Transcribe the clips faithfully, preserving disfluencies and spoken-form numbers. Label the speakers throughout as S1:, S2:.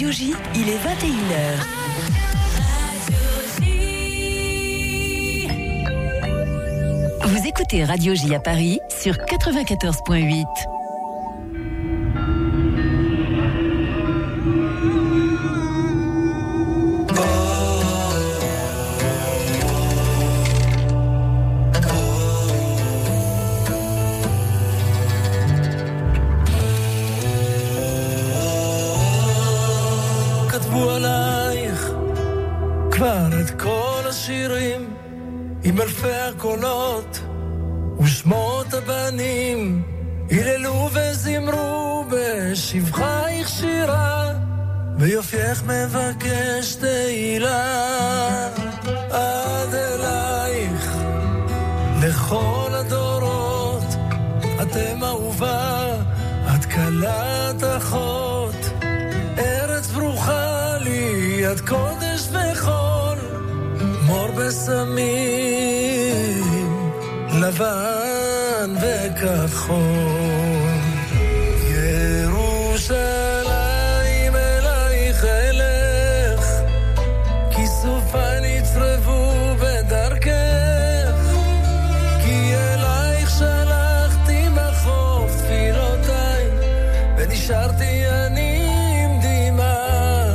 S1: Radio J, il est vingt et une heures. Vous écoutez Radio J à Paris sur quatre-vingt-quatorze point huit.
S2: כתבו עלייך כבר את כל השירים עם אלפי הקולות ושמות הבנים היללו וזמרו בשבחייך שירה ויופייך מבקש תהילה עד אלייך לכל הדורות אתם אהובה את קלת אחות ארץ ברוכה לי את קודש וחול מור בסמים לבן וכחול ירושלים אלייך אלך כיסופיי נצרבו בדרכך כי אלייך שלחתי מחוף תפילותיי ונשארתי אני עם דמעה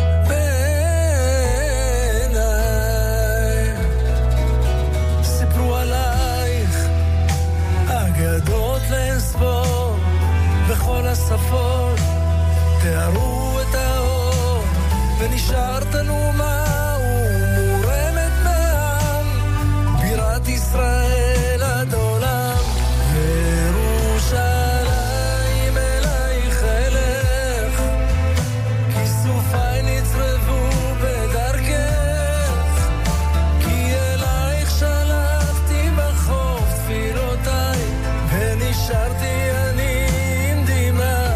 S2: בעיניי סיפרו עלייך אגדות לספור בכל השפות תארו את האור ונשארת אלומה ומורמת מעם בירת ישראל עד עולם ירושלים אלייך אלך כיסופיי נצרבו בדרכך כי אלייך שלחתי בחוף תפילותיי ונשארתי אני עם דמעה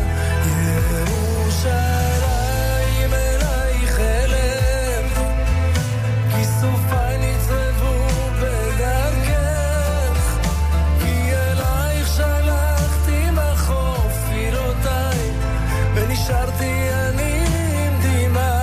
S2: ירושלים אלייך אלך כיסופיי נצרבו בדרכך כי אלייך שלחתי בחוף תפילותיי ונשארתי אני עם דמעה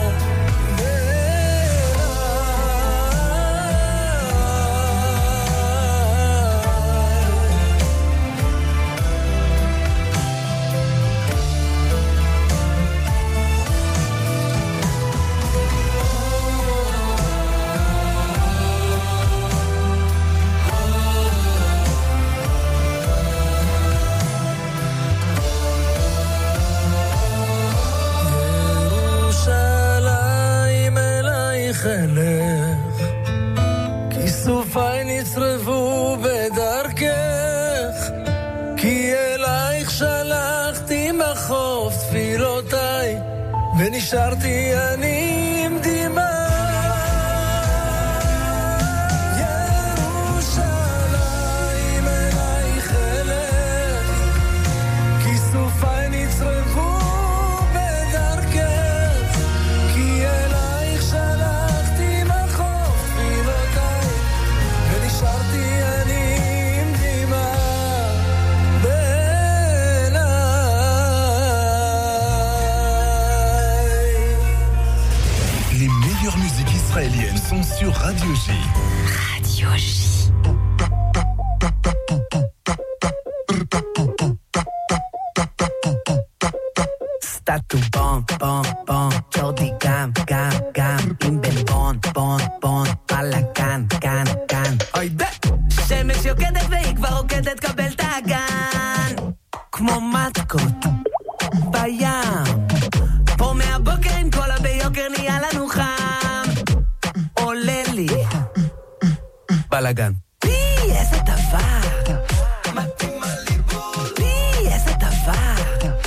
S2: ירושלים אלייך אלך כיסופיי נצרבו בדרכך כי אלייך שלחתי מחוף תפילותיי ונשארתי אני עם דמעה ירושלים אלייך אלך כיסופיי נצרבו בדרכך כי אלייך שלחתי מחוף תפילותיי ונשארתי אני עם דמעה בעיניי.
S3: Les meilleures musiques israéliennes sont sur Radio J.
S1: Radio J.
S4: סטטו בום בום בום ג'ורדי גם גם גם עם בן בון בון בון פאלה כאן כאן כאן אוי דה שמש יוקדת והיא כבר רוקדת קבל את הגן כמו מתקות בים פה מהבוקר עם כל הביוקר נהיה לנו חם עולה לי בלגן פי איזה דבר מתאימה לי בול פי איזה דבר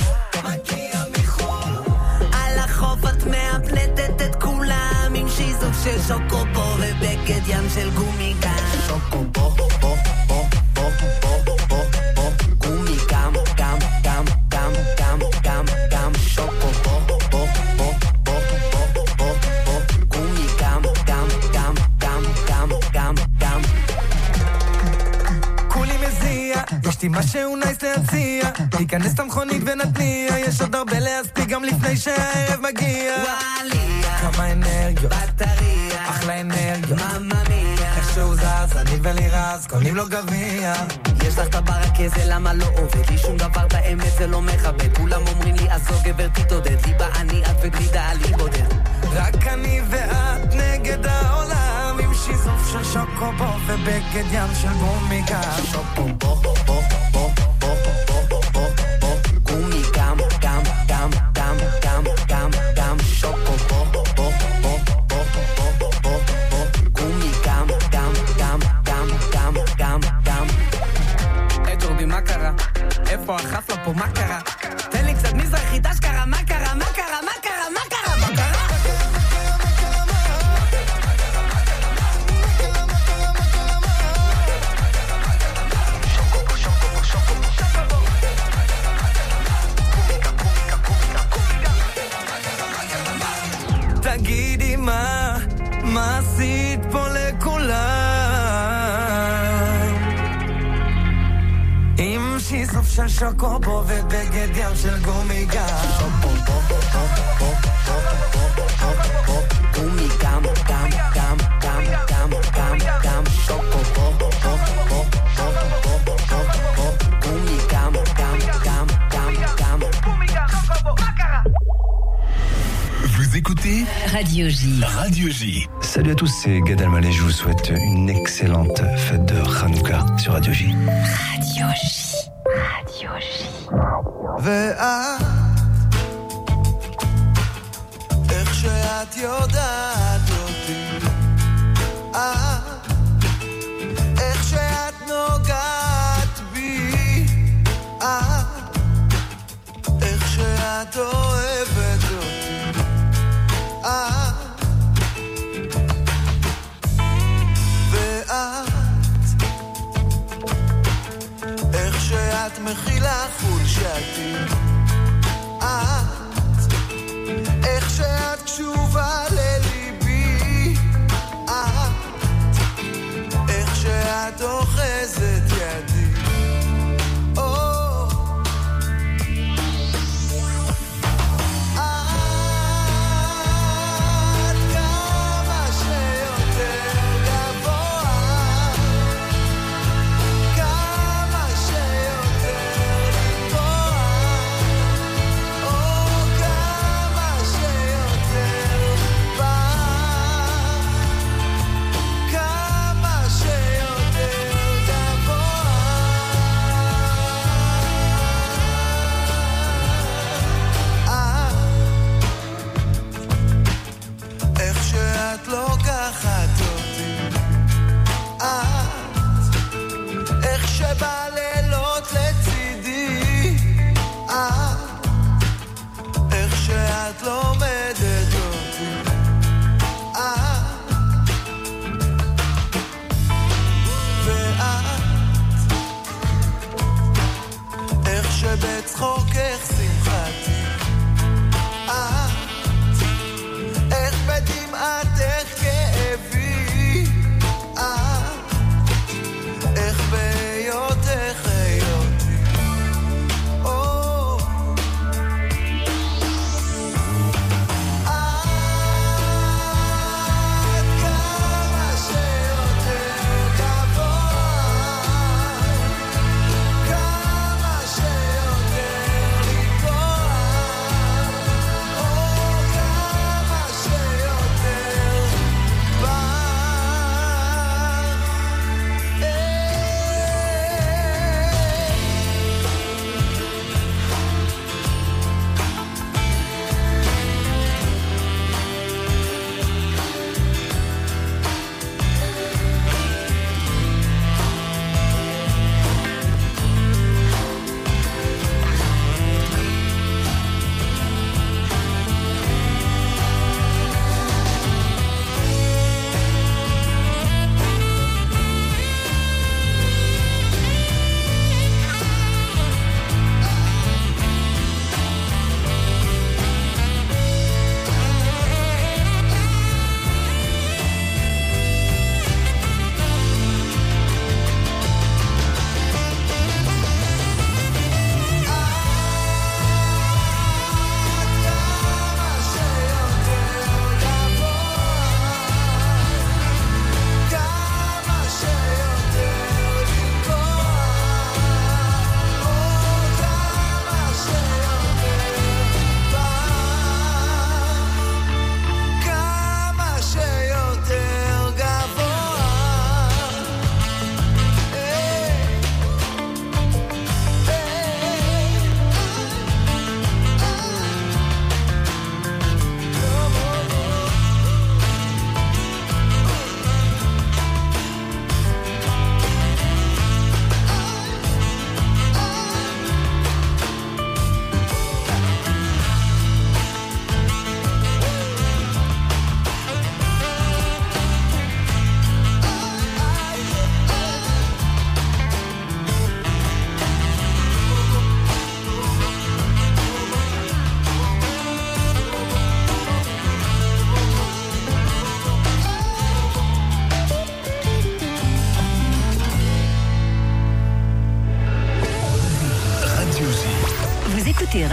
S4: של שוקובו ובגד ים של גומי גם שוקובו בו בו בו בו בו בו גומי גם גם גם גם גם גם גם שוקובו בו בו בו בו בו גומי גם גם גם גם גם גם גם
S2: כולי מזיע יש לי משהו נייס להציע להיכנס למכונית ונתניע יש עוד הרבה להספיק גם לפני שהערב מגיע.
S4: וואליה,
S2: כמה אנרגיות,
S4: בטריה,
S2: אחלה אנרגיות.
S4: ממא מיה,
S2: איך שהוא זז, אני ולירז, קונים לו גביע.
S4: יש לך את הברקה, זה למה לא עובד לי שום דבר, את האמת זה לא מכבד. כולם אומרים לי, אז זו גברתי תודד לי בעני, את וגלידה עלי בודד.
S2: רק אני ואת נגד העולם, עם שיזוף של שוקובו ובגד ים של גומי גם.
S4: שוקובו, בו, בו, בו, בו, בו, בו, בו, גומי גם, גם, גם, גם, גם, גם, גם, שוקובו, בו, בו, בו, בו, בו, בו, גומי גם, גם, גם, גם, גם, גם, גם.
S2: היי ג'ורדי, מה קרה? איפה החפלה פה? מה קרה? תן לי קצת מזרחית אשכרה, מה קרה? מה קרה? מה קרה? מה קרה? מה קרה? תגידי מה, מה עשית פה לכולם? עם שיזוף של שוקובו ובגד ים של גומי גם.
S4: שוקובו, בו, בו, בו, בו, בו, בו, גומי גם, גם, גם, גם, גם, גם, גם, שוקובו, בו, בו, בו, בו, בו, גומי גם, גם, גם, גם, גם, גומי גם, שוקובו, מה קרה?
S3: Vous écoutez
S1: Radio J.
S3: Radio J.
S5: Salut à tous, c'est Gad Elmaleh, je vous souhaite une excellente fête de Hanouka sur Radio J.
S1: Radio J. Radio J.
S2: ואת, איך שאת יודעת אותי, את, איך שאת נוגעת בי, את, איך שאת אוהבת אותי, את, ואת, איך שאת מכילה חולשתי, את, איך שאת קשובה לליבי, את, איך שאת אוחזת ידי, או כמה שיותר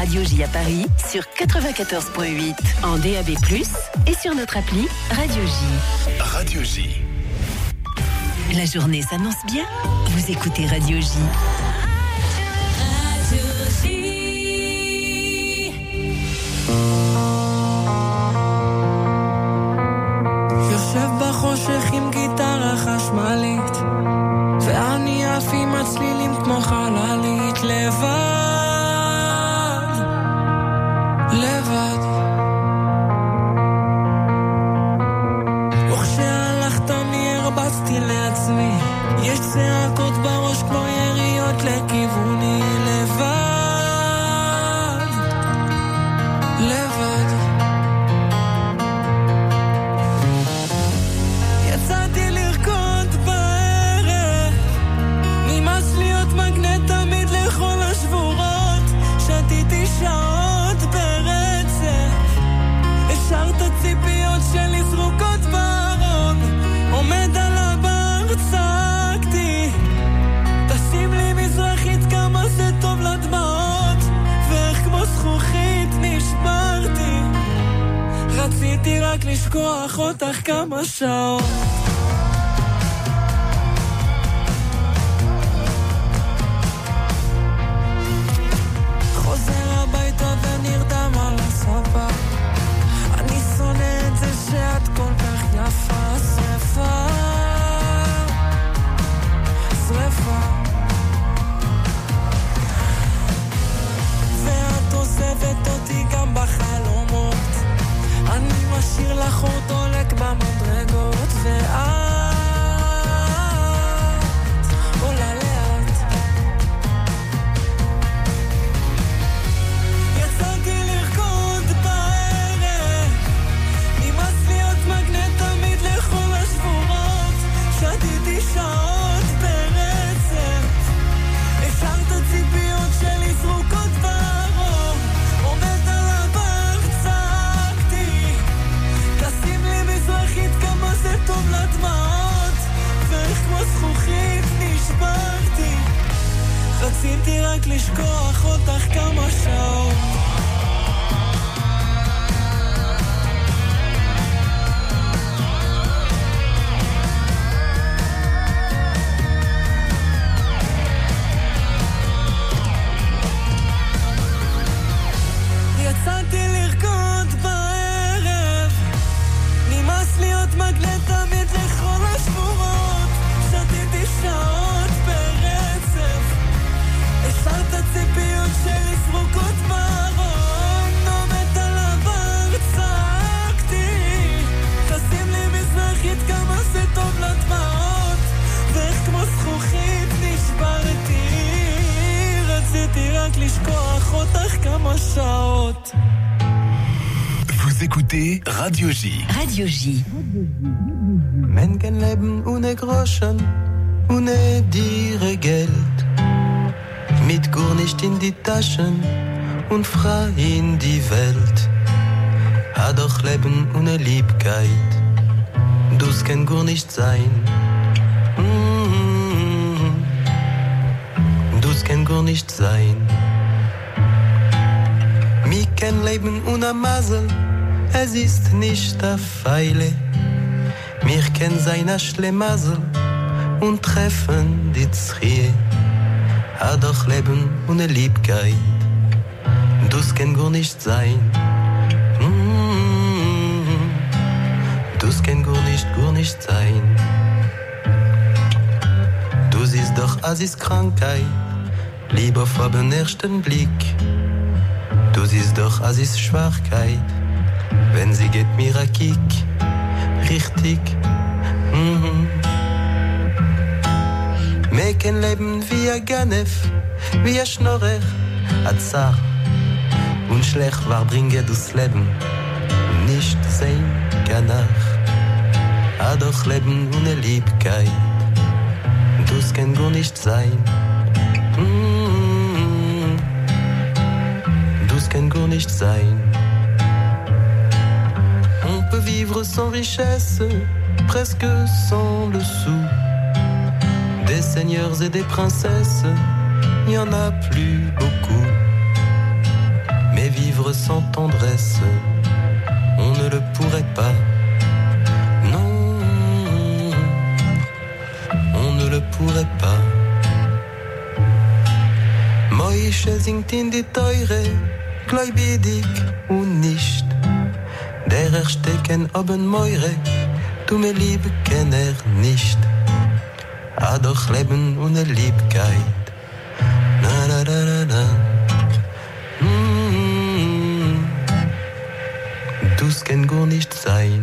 S1: Radio J à Paris sur quatre-vingt-quatorze point huit en D A B plus, et sur notre appli Radio J.
S3: Radio J.
S1: La journée s'annonce bien. Vous écoutez Radio J. Radio J.
S6: יושב בחושך עם גיטרה חשמלית ואני עף עם הצלילים כמו חללית לבד, לבד. וכשהלכת אני הרבצתי לעצמי, יש צעקות בראש כמו יריות לכיווני, לבד, לבד. יצאתי לרקוד בערב, נמאס להיות מגנט תמיד לכל השבורות, שתיתי שעות ברצף, השארת ציפיות שלי זרוקות בארון, עומד על הבר צעקתי, תשים לי מזרחית כמה זה טוב לדמעות, ואיך כמו זכוכית נשברתי, רציתי רק לשכוח אותך כמה שעות. חוזר הביתה ונרדם על הספה, אני שונא את זה שאת כל כך יפה, שרפה, שרפה. ואת עוזבת אותי גם בחלומות, אני משאיר לך עוד עולק במדרגות, ואת עולה לאט. יצאתי לרקוד בערב, נמאס להיות מגנט תמיד לכל השבורות, שתיתי שעות ברצף, השארת ציפיות שלי זרוקות בארון, עומד על הבר צעקתי, תשים לי מזרחית כמה זה טוב לדמעות, ואיך כמו זכוכית נשברתי, רציתי רק לשכוח אותך כמה שעות. יצאתי לרקוד בערב, נמאס להיות מגנט תמיד לכל השבורות, שתיתי שעות ברצף, השארת ציפיות שלי זרוקות בארון, עומד על הבר צעקתי, תשים לי מזרחית כמה זה טוב לדמעות, ואיך כמו זכוכית נשברתי, רציתי רק לשכוח אותך כמה שעות.
S3: Vous écoutez Radio J.
S1: Radio J.
S7: Men kein Leben ohne Groschen, ohne dire Geld. Mit Gur nicht in die Taschen und frei in die Welt. Ha doch Leben ohne Liebkeit, du's kann Gur nicht sein. Mm-hmm. Du's kann Gur nicht sein. Mi kein Leben ohne Masel, es ist nicht a Feile. Mir kennen seiner Schlemazel und treffen die Zrie. Ha doch Leben ohne Liebkeit, du's kann gar nicht sein. Mm-hmm. Du's kann gar nicht, gar nicht sein. Du siehst doch, as ist Krankheit, lieber vor dem ersten Blick. Du siehst doch, as ist Schwachkeit, wenn sie geht mir a Kick. Richtig, mhm. Me kein Leben wie a Ganef, wie a Schnorrer, a Zar. Und schlecht war bringe das Leben, nicht sein Ganach. A doch Leben ohne Liebkeit, du's kann gar nicht sein. Mhm. Du's kann gar nicht sein. On peut vivre sans richesse, presque sans le sou. Des seigneurs et des princesses, y en a plus beaucoup. vivre sans tendresse, on ne le pourrait pas. Non, on ne le pourrait pas. Moische singt in die Teure, gläubig und nicht. Der erstecken oben Meure, du mir lieb kenn er nicht. Ah doch Leben ohne Liebkeit, na na na na na. Mm-hmm. Das kann gar nicht sein.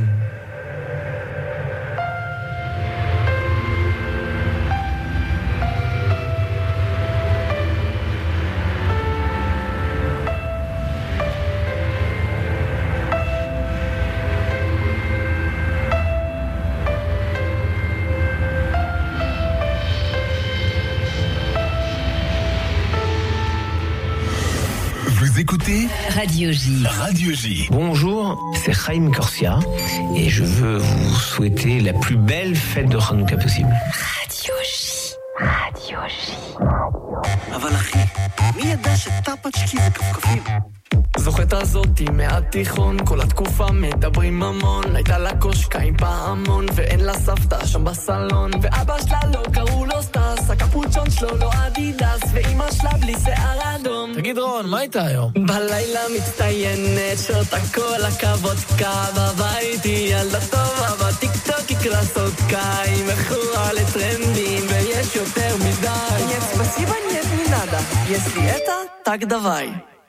S3: Écoutez
S1: Radio J.
S3: Radio J.
S8: Bonjour, c'est Chaim Corsia et je veux vous souhaiter la plus belle fête de Hanouka possible.
S1: Radio J. Radio J.
S4: אבל אחי, מי ידע שטאפצ'קי וכפכפים?
S6: זוכרת הזאתי מהתיכון, כל התקופה מדברים ממון. הייתה לה קושקה עם פעמון, ואין לה סבתא שם בסלון. ואבא שלה לא קראו לו סטס, הקפוצ'ון שלו לא אדידס, ואמא שלה בלי שיער אדום.
S2: תגיד רון, מה הייתה היום?
S6: בלילה מצטיינת, שותה כל הכבוד קה, בבית היא ילדה טובה, בטיקטוק היא קלאסותקה, היא מכורה לטרנדים, ויש יותר מדי. Нет, спасибо, нет, не надо, если это, так давай.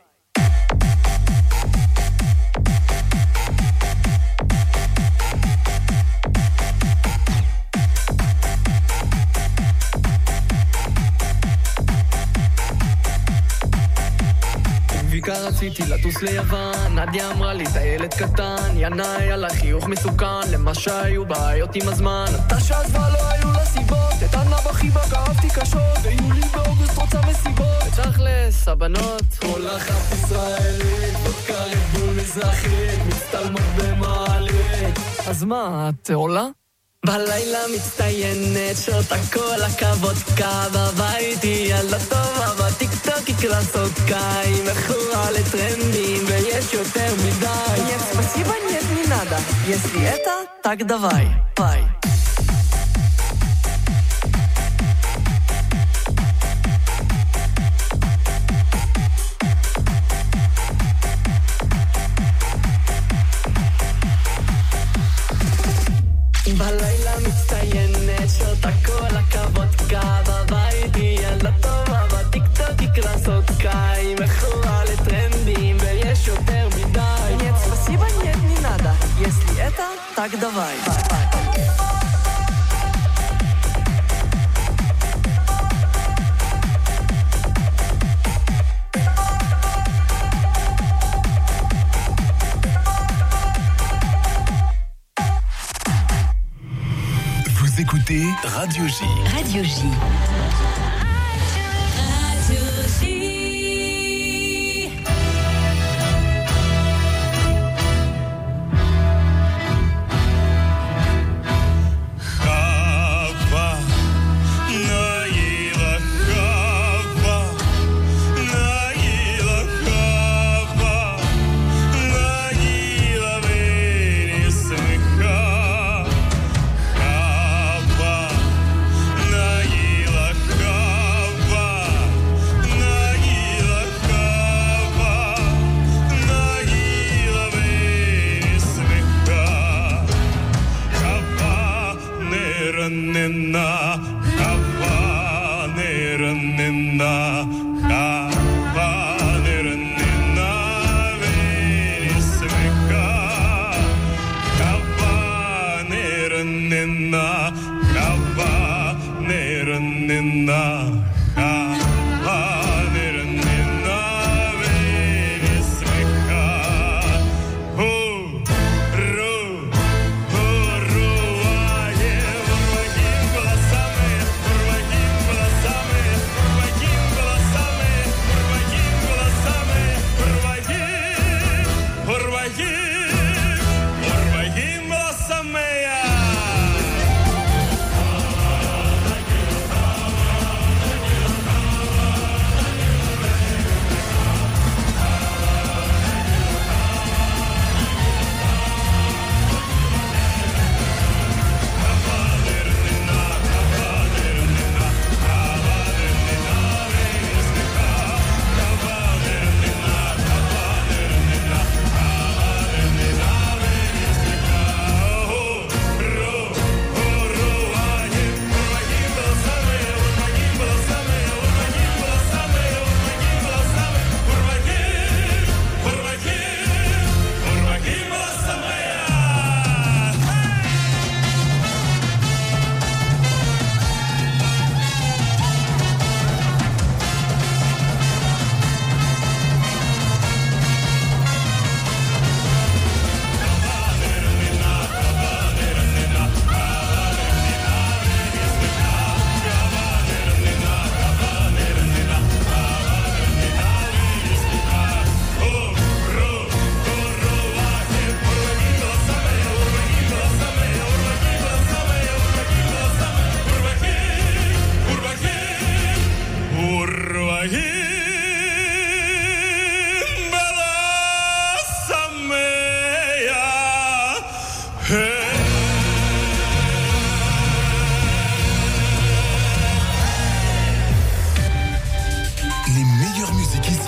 S6: ויקה רציתי לטוס ליוון, נדיה אמרה לי, אתה ילד קטן, ינאי על החיוך מסוכן, למה שהיו בעיות עם הזמן. אתה שעזבה לא היו לה סיבות, את ענה בחיבה כאבתי קשות, ויולי באוגוסט רוצה מסיבות. תכלס, הבנות, כל אחת ישראלית, vodka red bull מזרחית, מצטלמות במעלית. אז מה, את עולה? בלילה מצטיינת, שותה כל הכבוד קה, בבית היא ילדה טובה, בטיקטוק היא קלאסותקה, היא מכורה לטרנדים, ויש יותר מדי. Нет, спасибо, нет, не надо, если это, так давай, давай. בלילה מצטיינת, שותה כל הכבוד קה, בבית היא ילדה טובה, בטיקטוק היא קלאסותקה, היא מכורה לטרנדים, ויש יותר מדי. Нет, спасибо, нет, не надо, если это, так давай.
S3: Écoutez Radio J.
S1: Radio J. Radio J.
S9: Naila, Naila,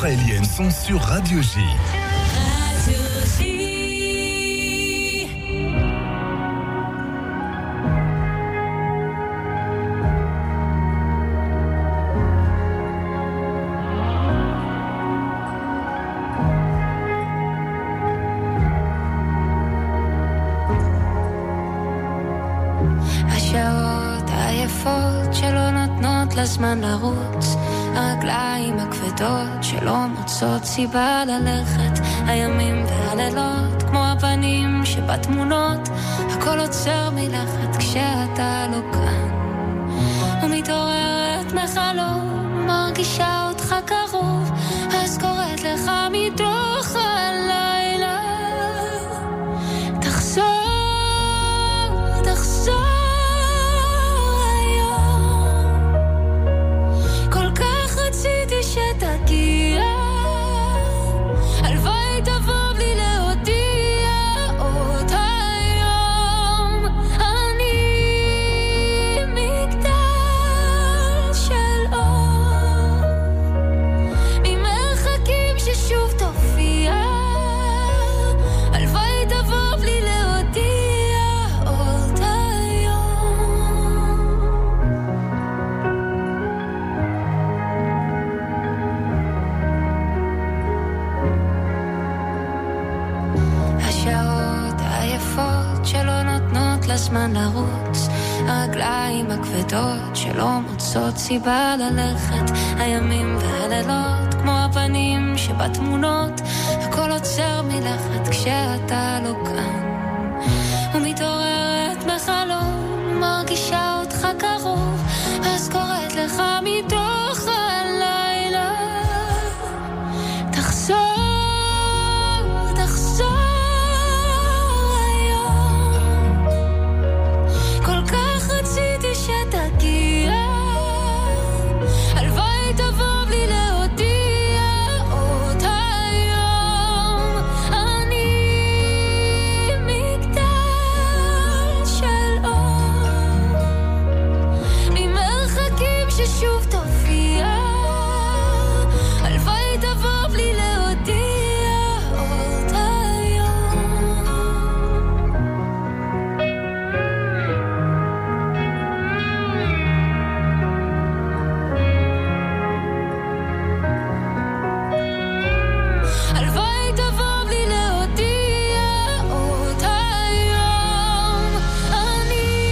S3: israéliennes sont sur Radio J.
S9: Radio J.
S10: השעות היפות שלא נותנות לזמן לרוץ, הרגליים הכבדות שלא מוצאות סיבה ללכת, הימים והלילות כמו הפנים שבתמונות, הכל עוצר מלכת כשאתה לא כאן, ומתעוררת מחלום, מרגישה אותך קרוב, אז קוראת לך מתוך הלילה, תחזור, תחזור שתגיע, הלוואי תבוא בלי להודיע עוד היום, אני מגדל של אור, ממרחקים ששוב תופיע, הלוואי תבוא בלי להודיע עוד היום. השעות היפות שלא נותנות לזמן לרוץ, הרגליים הכבדות שלא מוצאות סיבה ללכת, הימים והלילות כמו הפנים שבתמונות, הכל עוצר מלכת כשאתה לא כאן, ומתעוררת מחלום, מרגישה אותך קרוב, אז קוראת לך מתוך הלילה, תחזור, תחזור היום, כל כך רציתי שתגיע, הלוואי תבוא בלי להודיע עוד היום, אני מגדל של אור, ממרחקים ששוב תופיע, הלוואי תבוא בלי להודיע עוד היום. הלוואי תבוא בלי להודיע עוד היום, אני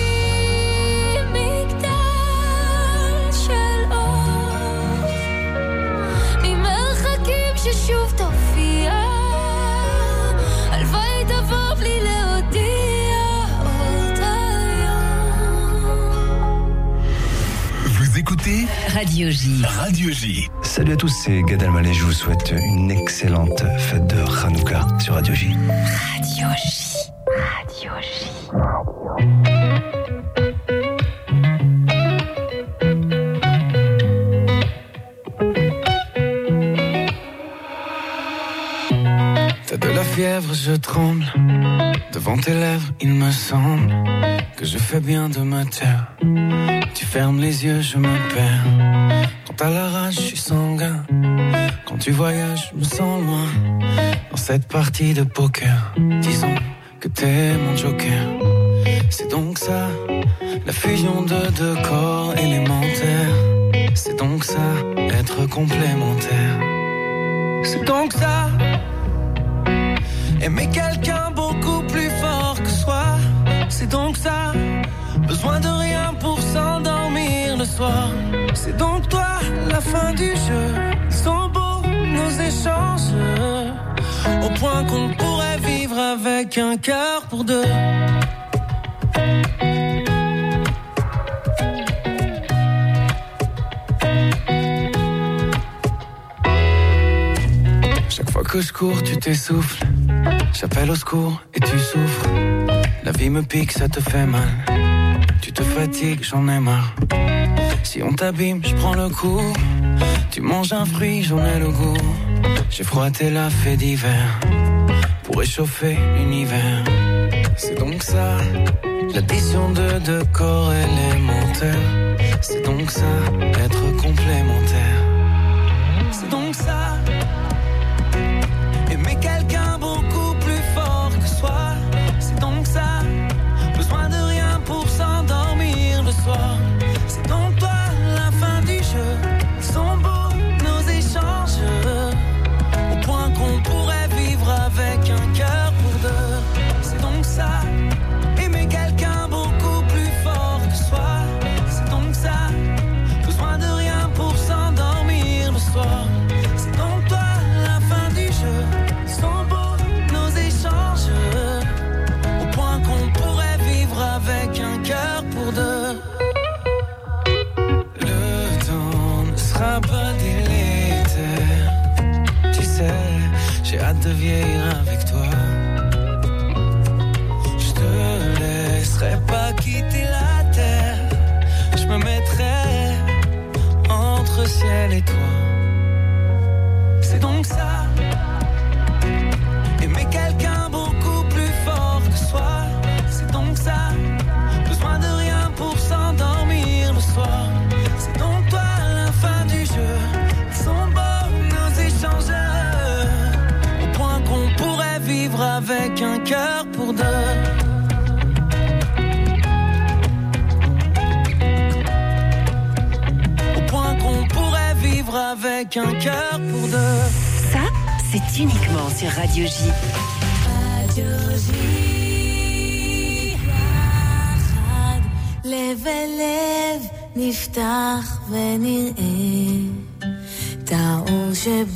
S10: מגדל של אור, ממרחקים ששוב תופיע, הלוואי תבוא בלי להודיע עוד היום.
S3: Vous écoutez
S1: Radio J.
S3: Radio J.
S5: Salut à tous, c'est Gad Elmaleh, je vous souhaite une excellente fête de Hanouka sur Radio J.
S1: Radio J. Radio J.
S11: T'as de la fièvre, je tremble. Devant tes lèvres, il me semble que je fais bien de me taire. Tu fermes les yeux, je me perds. Quand t'as la rage, je suis sanguin. Quand tu voyages, je me sens loin. Dans cette partie de poker, disons que t'es mon joker. C'est donc ça, la fusion de deux corps élémentaires. C'est donc ça, être complémentaire. C'est donc ça, aimer quelqu'un beaucoup plus fort que soi. C'est donc ça, besoin de rien pour s'endormir le soir. C'est donc toi, la fin du jeu. Ils sont beaux, nos échanges, au point qu'on pourrait vivre avec un cœur pour deux. Chaque fois que je cours, tu t'essouffles. J'appelle au secours et tu souffres. La vie me pique, ça te fait mal. Tu te fatigues, j'en ai marre. Si on t'abîme, je prends le coup. Tu manges un fruit, j'en ai le goût. J'ai froissé la fée d'hiver pour réchauffer l'univers. C'est donc ça, l'addition de deux corps élémentaires. C'est donc ça, être complémentaire. c'est donc ça. Aimer quelqu'un beaucoup plus fort que soi, c'est donc ça. Besoin de rien pour s'endormir le soir, c'est donc toi la fin du jeu. Ils sont beaux nos échanges, au point qu'on pourrait vivre avec un cœur pour deux. C'est donc ça. Aimer quelqu'un beaucoup plus fort que soi, c'est donc ça. Besoin de rien pour s'endormir le soir, c'est donc toi la fin du jeu. Ils sont beaux nos échanges, au point qu'on pourrait vivre avec un cœur pour deux. Le temps ne sera pas délétère, tu sais, j'ai hâte de vieillir avec toi. Je te laisserai pas quitter la terre, je me mettrai entre ciel et toi. C'est donc ça. Aimer quelqu'un beaucoup plus fort que soi, c'est donc ça. Besoin de rien pour s'endormir le soir, c'est donc toi la fin du jeu. Ils sont beaux nos échanges, au point qu'on pourrait vivre avec un cœur pour deux. Au point qu'on pourrait vivre avec un cœur pour deux.
S1: Ça, c'est uniquement sur Radio J.
S10: Radio J. יחד, לב אל לב, נפתח ונראה את האור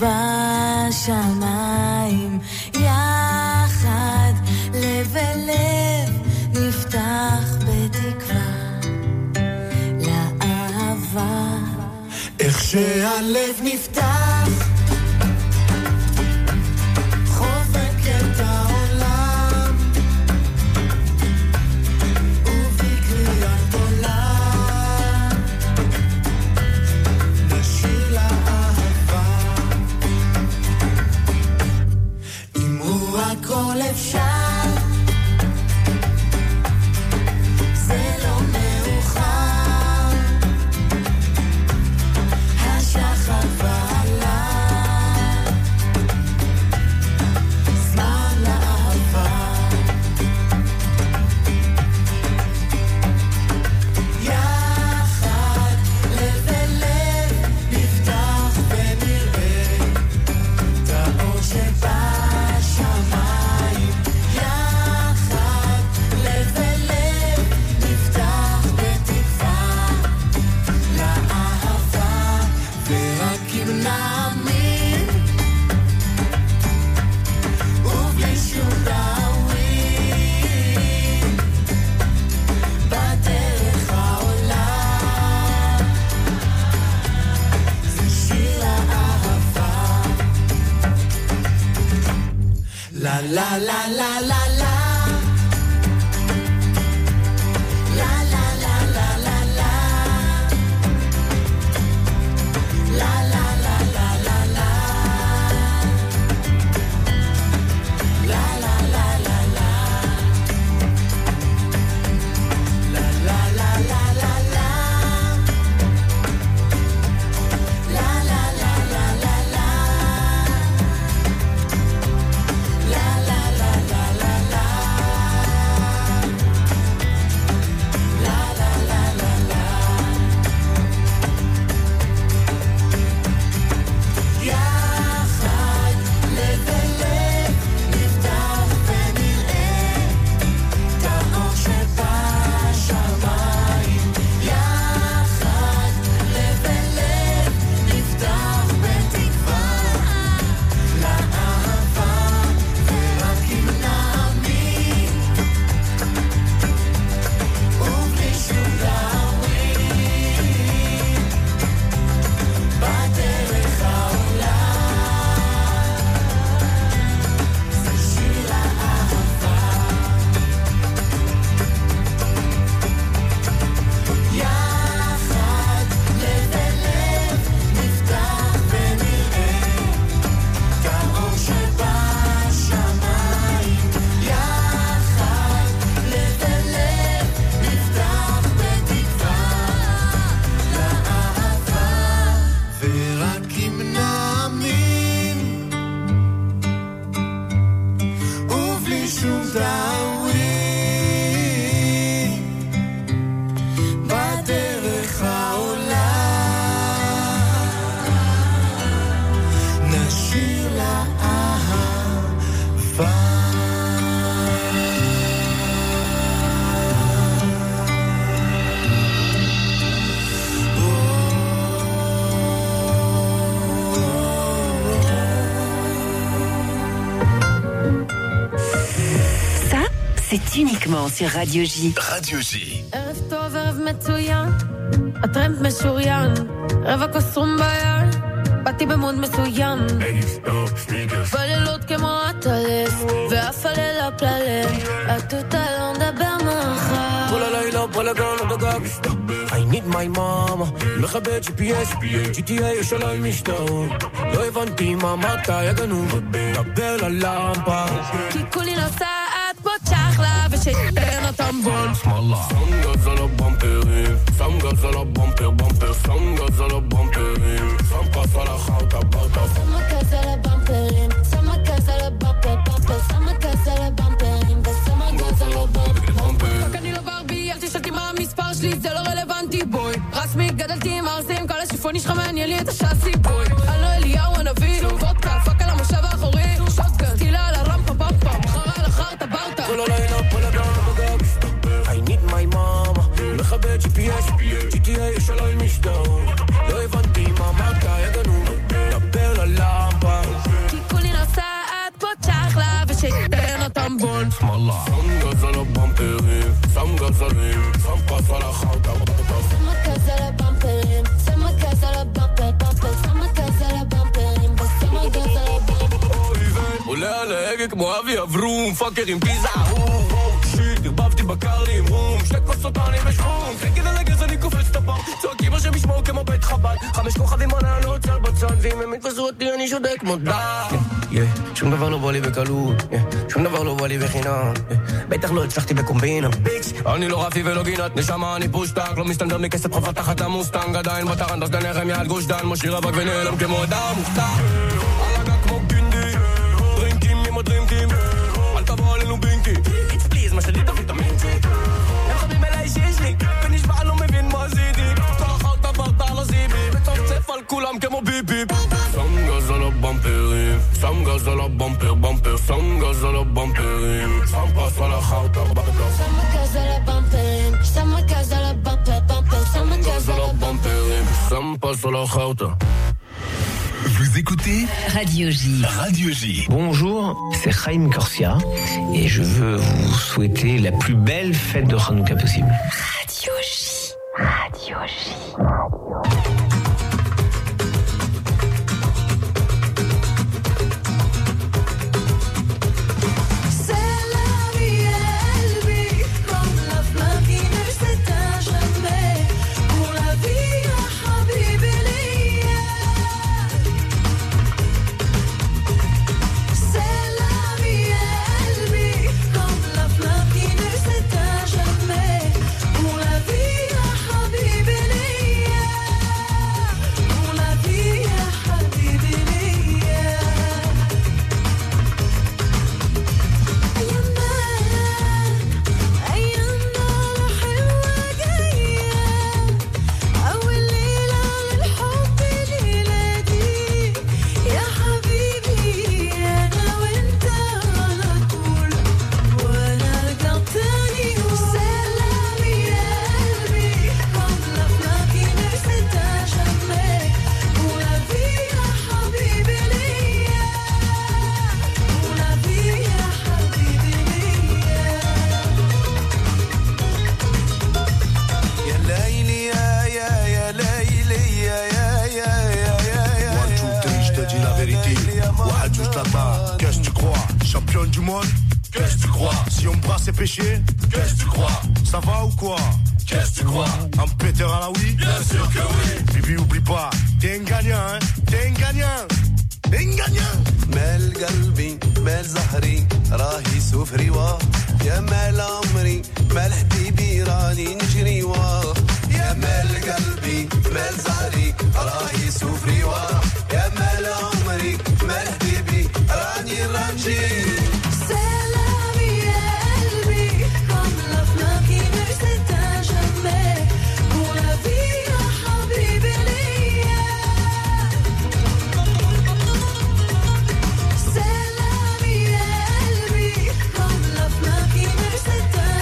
S10: שבשמיים. יחד, לב אל לב, נפתח בתקווה לאהבה.
S12: איך שהלב נפתח חובק את העולם, ובקריאת עולם נשיר לאהבה. אמרו הכל אפשר, זה לא מאוחר, השחר ועלה, זמן לאהבה. יחד, לב אל לב, נפתח ונראה את האור שבשמיים. יחד, לב אל לב, נפתח בתקווה לאהבה. ורק אם נאמין ובלי שום דאווין בדרך העולם, זה שיר האהבה. לה לה לה לה לה לה לה לה לה לה לה לה La la la la la la La la la la la La la la la la la La la la la la la La la la la la la
S1: uniquement sur Radio J.
S3: Radio J.
S10: ערב טוב, ערב מצוין, הטרמפ משוריין, רבע כוסום ביד, באתי במוד מסוים, בלילות כמו הטלס, ואף הלילה פללת, התותה לא נדבר מחר.
S13: כל הלילה בלגן על הגג, I need my mama, מכבד ג'י פי אס, ג'י טי איי יש עליי משטרות, לא הבנתי מה אמרת, יגנו, דבר ללמפה.
S10: כי כולי נוסעת פה צ'חלה, ושתן הטמבון.
S13: שמאללה. שם גז על הבמפרים, שם גז על הבמפר, במפר, שם גז על הבמפרים, שם פס על החאוטה, באוטה.
S10: שמה גז על הבמפרים, שמה גז על הבמפר, במפר, שמה גז על הבמפרים, ושמה גז על הבמפר. רק אני לא ברבי, אל תשאלתי מה המספר שלי, זה לא רלוונטי בוי. רסמי, גדלתי עם ארסים, כל השיפוני שלך מעניין לי את השאסי בוי. אני לא אליהו הנביא, וודקה, פאק על המושב האחורי, שוטגן, סטילה על הרמפה, במפה, בחרה על החרטה, באוטה.
S13: כל הלילה בלגן על הגג, I need my mama, מכבד ג'י פי אס, ג'י טי איי יש עליי משטרות, לא הבנתי מה אמרת, יגנו, דבר ללמפה.
S10: כי כולי נוסעת פה צ'חלה, ושתן הטמבון.
S13: שמאללה. שם גז על הבמפרים, שם גז עלים, שם פס על החאוטה, באוטה.
S10: שמה גז על הבמפרים, שמה גז על הבמפר, במפר, שמה גז על הבמפרים, ושמה גז על הבמפר.
S13: עולה על ההגה כמו אבי אברום, פאקר עם פיזה, אום, שיט, הרבבתי בקרלי עם רום, שתי כוסות אני בשחום, חקד על הגז אני קופץ את הפעם, צועקים השם ישמעו כמו בית חב"ד, חמש כוכבים עננות על בצד, ואם הם יתפסו אותי אני שודק כמו דם. שום דבר לא בא לי בקלות, שום דבר לא בא לי בחינם, בטח לא הצלחתי בקומבינה, ביקס, אני לא רפי ולא גינת, נשמה אני פושטק, לא מסתנדר מכסף חופה תחת המוסטנג, עדיין בטרן דסדן נחם יד גוש דן, משאיר אבק ונעלם כמו אדם מוכתר, על הגג כמו גינדי, דרינקים עם הדרינקים, אל תבוא עלינו בינקי, it's please מה שלי תביא תמינצי, הם חבים אליי שיש לי, ונשבע לא מבין מה עשיתי, כל אחת עברת על הזיבי, וצפצף על כולם כמו ביבי. שם גז על הבמפרים, שם גז על הבמפר, במפר, שם גז על הבמפרים, שם פס על החאוטה, באוטה.
S10: שמה גז על הבמפרים, שמה גז על הבמפר, במפר, שמה גז על הבמפרים,
S13: שם פס על החאוטה.
S3: Vous écoutez
S1: Radio J.
S3: Radio J.
S8: Bonjour, c'est Chaim Corsia et je veux vous souhaiter la plus belle fête de Hanouka possible.
S1: Radio J. Radio J.
S14: Qu'est-ce que tu crois? Championne du monde? Qu'est-ce que tu crois? Si on brasse ses péchés? Qu'est-ce que tu crois? Ça va ou quoi? Qu'est-ce que tu crois? Un péteur à la oui? Bien sûr que oui. Bibi oublie pas, t'es un gagnant, hein? T'es un gagnant. T'es un gagnant.
S15: مال قلبي مال زهري راهي سفري واه يا مال عمري مال حبيبي راني نجري واه يا مال قلبي مال زهري راهي سفري واه يا مال عمري مال حبيبي راني رانجي
S10: C'est la vie, elle vit comme la flamme qui ne s'éteint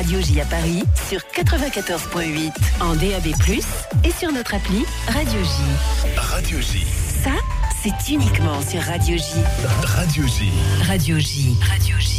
S1: Radio J à Paris sur quatre-vingt-quatorze virgule huit en D A B plus, et sur notre appli Radio J.
S3: Radio J.
S1: Ça, c'est uniquement sur Radio J.
S3: Radio J.
S1: Radio J. Radio J.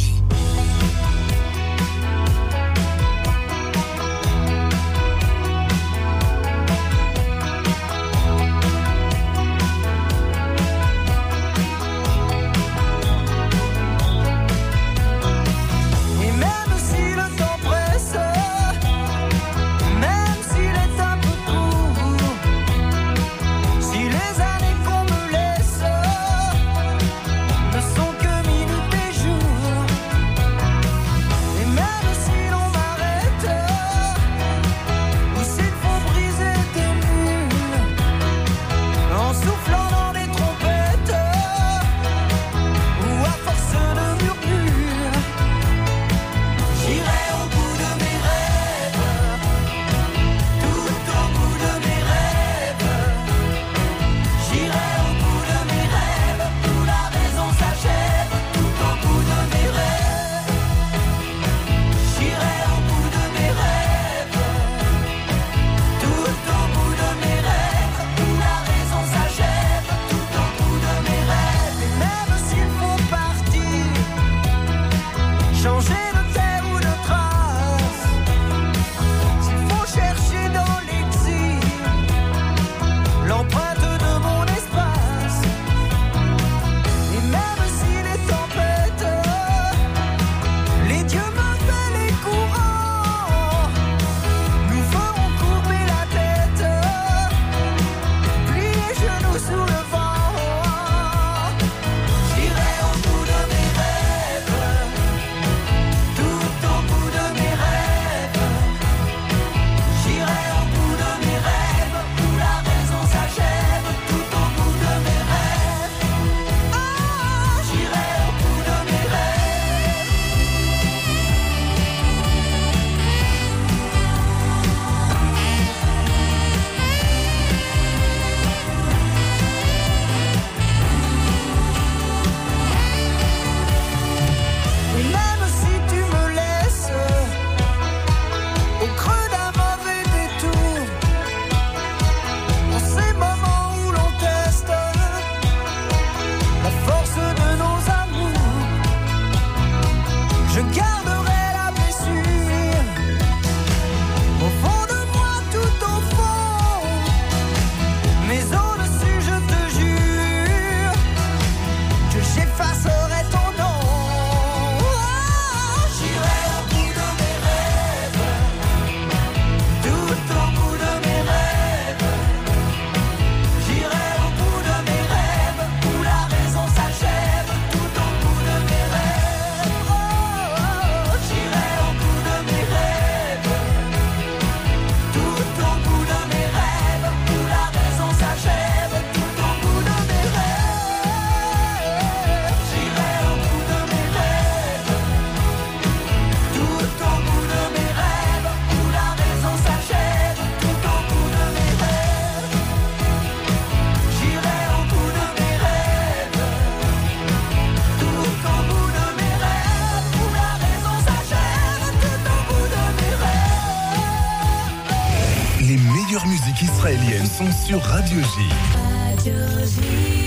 S3: Israéliennes sont sur Radio J.
S9: Radio J.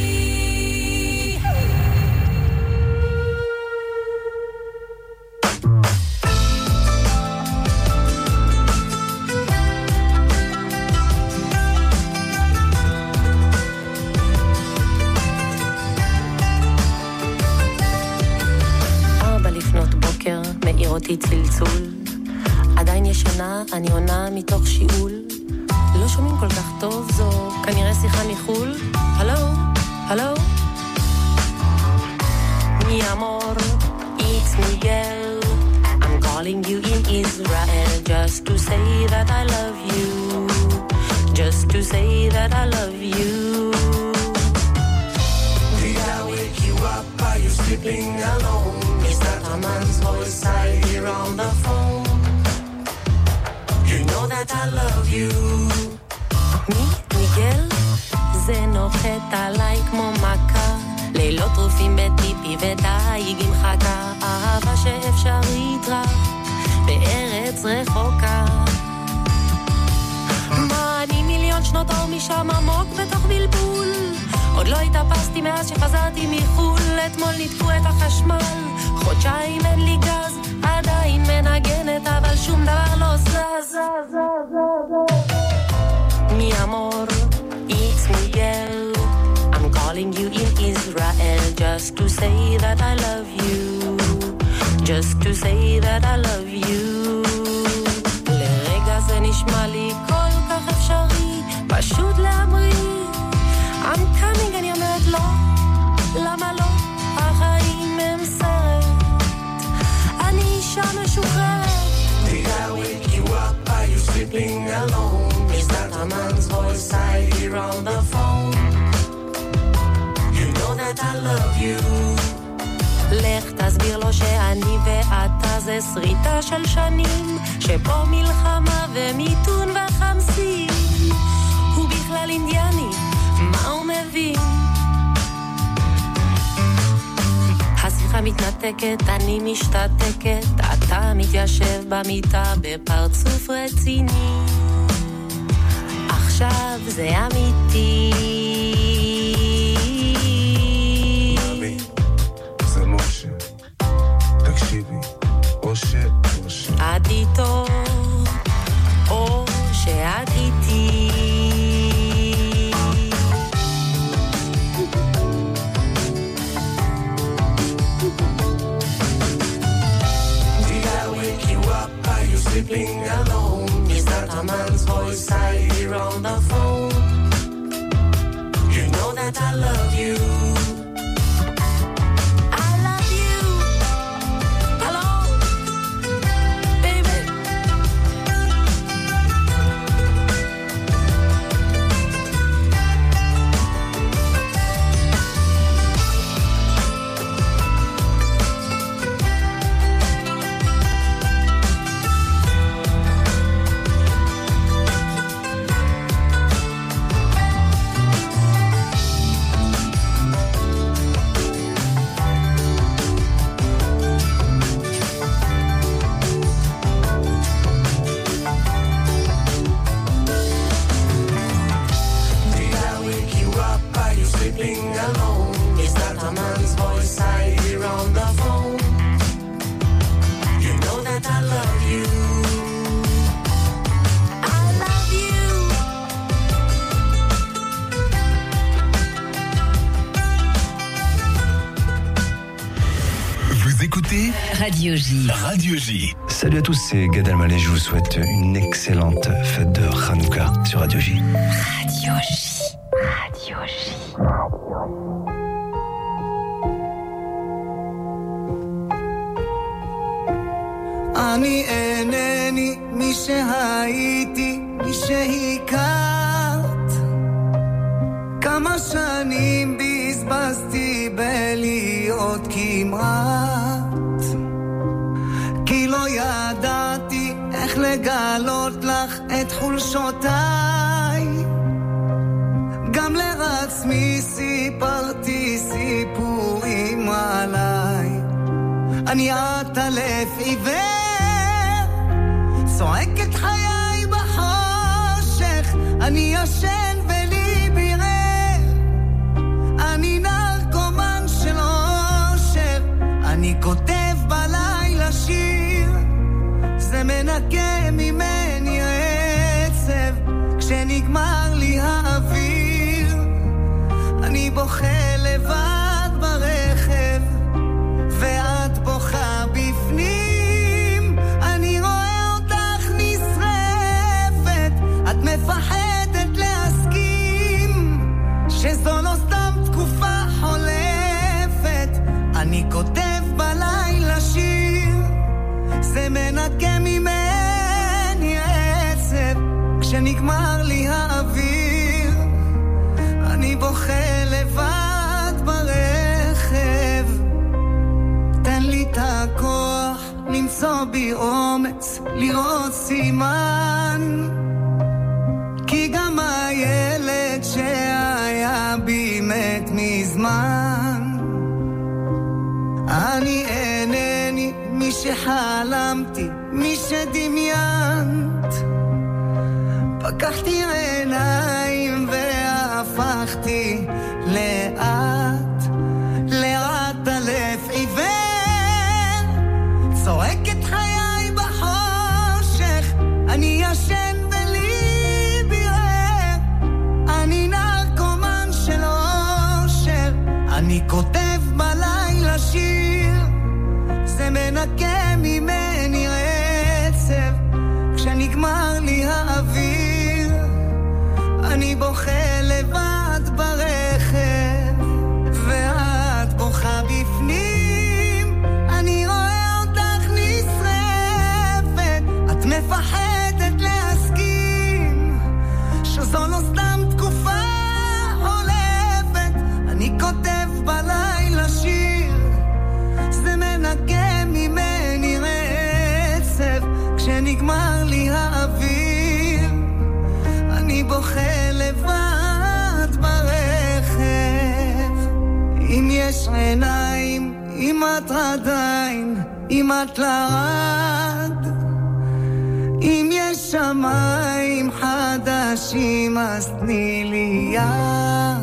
S16: ארבע לפנות בוקר מאיר אותי צלצול, עדיין ישנה, אני עונה מתוך שיעול, לא שומעים כל כך טוב, זו כנראה שיחה מחול. הלו, הלו. Mi amor, it's Miguel. I'm calling you in Israel just to say that I love you. Just to say that I love you.
S12: Did I wake you up? Are you sleeping alone? Is that a man's voice I hear on the phone? You know that I love you.
S16: מי? מיגל? זה נוחת עליי כמו מכה, לילות טרופים בטיפי ודייג עם חכה, אהבה שאפשרית רק בארץ רחוקה. מה אני מיליון שנות אור משם עמוק בתוך בלבול, עוד לא התאפסתי מאז שחזרתי מחול. אתמול ניתקו את החשמל, חודשיים אין לי גז, עדיין מנגנת אבל שום דבר לא זז. Mi amor, it's Miguel. I'm calling you in Israel just to say that I love you, just to say that I love you. לרגע זה נשמע לי כל כך אפשרי, פשוט להמריא. I'm coming, אני אומרת לא, למה לא? החיים הם סרט, אני אישה משוחררת.
S12: Did I wake you up? Are you sleeping alone? Is that a man's voice I hear on the phone? You know that I love you.
S16: לך תסביר לו שאני ואתה זה שריטה של שנים, שפה מלחמה ומיתון וחמסים. הוא בכלל אינדיאני, מה הוא מבין? השיחה מתנתקת, אני משתתקת, אתה מתיישב במיטה בפרצוף רציני. עכשיו זה אמיתי.
S14: מאמי, זה משה, תקשיבי, או ש... או ש...
S16: את איתו, או שאת איתי.
S12: Sleeping alone, is that a man's voice I hear on the phone? You know that I love you.
S16: I love you. Hello, baby.
S1: Radio J.
S3: Radio J.
S5: Salut à tous, c'est Gad Elmaleh, je vous souhaite une excellente fête de Hanouka sur Radio J.
S1: Radio J. Radio J.
S17: אני אינני מי שהייתי, מי שהכרת. כמה שנים בזבזתי בלהיות כמעט, כי לא ידעתי איך לגלות לך את חולשותיי. גם לעצמי סיפרתי סיפורים עליי. אני עטלף עיוור, צועק את חיי בחושך. אני ישן ולי בירר, אני נרקומן של אושר. אני כותב בלילה שיר, זה מנקה ממני עצב. כשנגמר לי האוויר, אני בוכה לבד ברכב, ואת בוכה בפנים. אני רואה אותך נשרפת, את מפחדת להסכים שזו לא סתם תקופה חולפת. אני כותב בלילה שיר, זה מנקה ממני עצב. כשנגמר לי האוויר, אני בוכה לבד ברכב. תן לי את הכוח למצוא בי אומץ, לראות סימן, כי גם הילד שהיה בי מת מזמן. אני אינני מי ש... שחלמתי, מי שדמיינת. פקחתי עיניים והפכתי לאט, לאט הלב עיוור, צועק את חיי בחושך, אני ישן ולי בירר, אני נרקומן של אושר, אני כותב בלילה שיר, זה מנקה ממני עצב, כשנגמר לי האוויר, אני בוכה לבד ברכב, ואת בוכה בפנים, אני רואה אותך נשרפת, את מפחדת להסכים, שזו לא סתם תקופה חולפת, אני כותב בלילה שיר, זה מנקה ממני רצף, כשנגמר לי האוויר, אני בוכה לבד ברכב. אם יש עיניים, אם את עדיין, אם את לרד, אם יש שמיים חדשים, אז תני לי יד.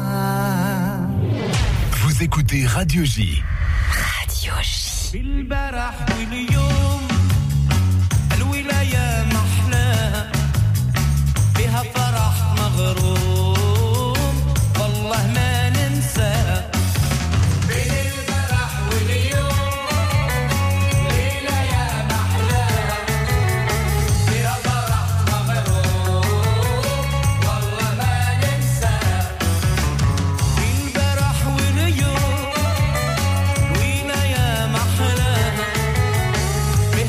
S3: Vous écoutez Radio J.
S17: Radio J.
S12: بالبرح واليوم الولاية محلاها بها فرح مغروم والله ما ننساها بين البرح واليوم الولاية محلاها بها فرح مغروم والله ما ننساها بالبرح واليوم الولاية محلاها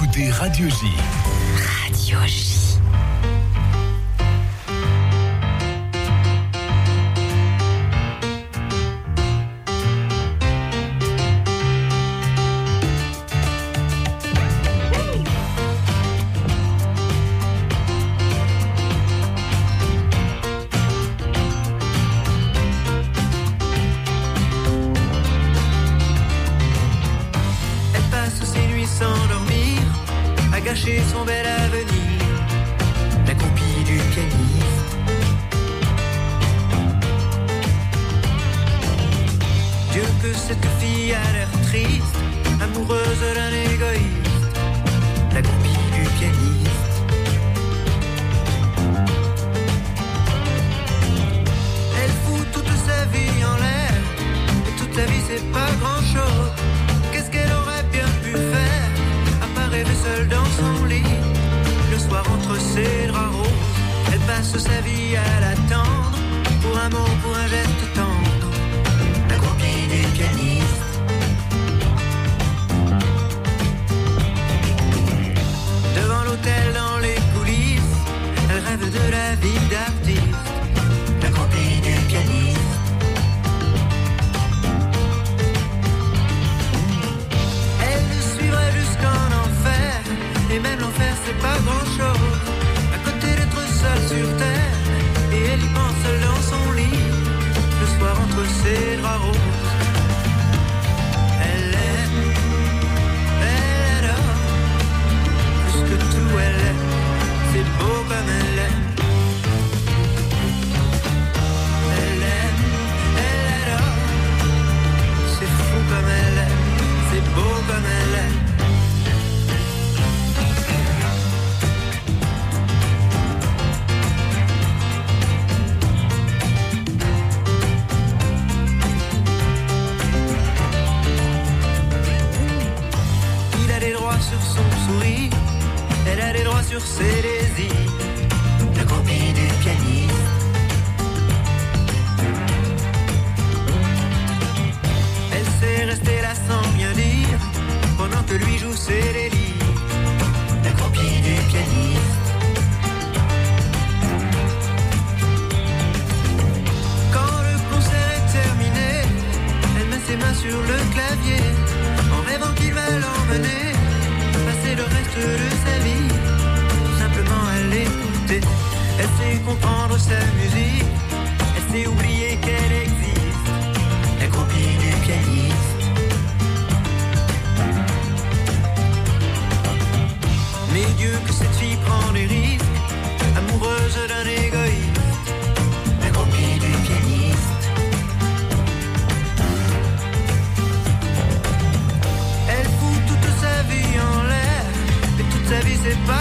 S3: écoutez Radio J.
S1: Radio J.
S18: Son bel avenir, la copie du pianiste. Dieu que cette fille a l'air triste, amoureuse d'un égoïste, la copie du pianiste. Elle fout toute sa vie en l'air, et toute sa vie c'est pas grand chose. Qu'est-ce qu'elle aurait bien pu faire? Rêver seule dans son lit, le soir entre ses draps roses. Elle passe sa vie à l'attendre, pour un mot, pour un geste tendre, la copie du pianiste. Devant l'hôtel, dans les coulisses, elle rêve de la vie d'artiste, la copie du pianiste. Et même l'enfer c'est pas grand chose, à côté d'être seule sur terre. Et elle y pense seule dans son lit, le soir entre ses draps roses. Elle aime, elle adore, plus que tout elle aime, c'est beau comme elle aime. Elle aime, elle adore, c'est fou comme elle aime, c'est beau comme elle aime. Sur son sourire, elle a les droits sur ses désirs, la copie du pianiste. Elle sait rester là sans rien dire, pendant que lui joue ses délires, la copie du pianiste. Quand le concert est terminé, elle met ses mains sur le clavier, en rêvant qu'il va l'emmener passer le reste de sa vie, tout simplement à l'écouter. Elle sait comprendre sa musique, elle sait oublier qu'elle existe, la copie du pianiste. Mais Dieu que cette fille prend des risques, amoureuse d'un égoïste, la copie du pianiste. Elle fout toute sa vie en l'air, et toute sa vie c'est pas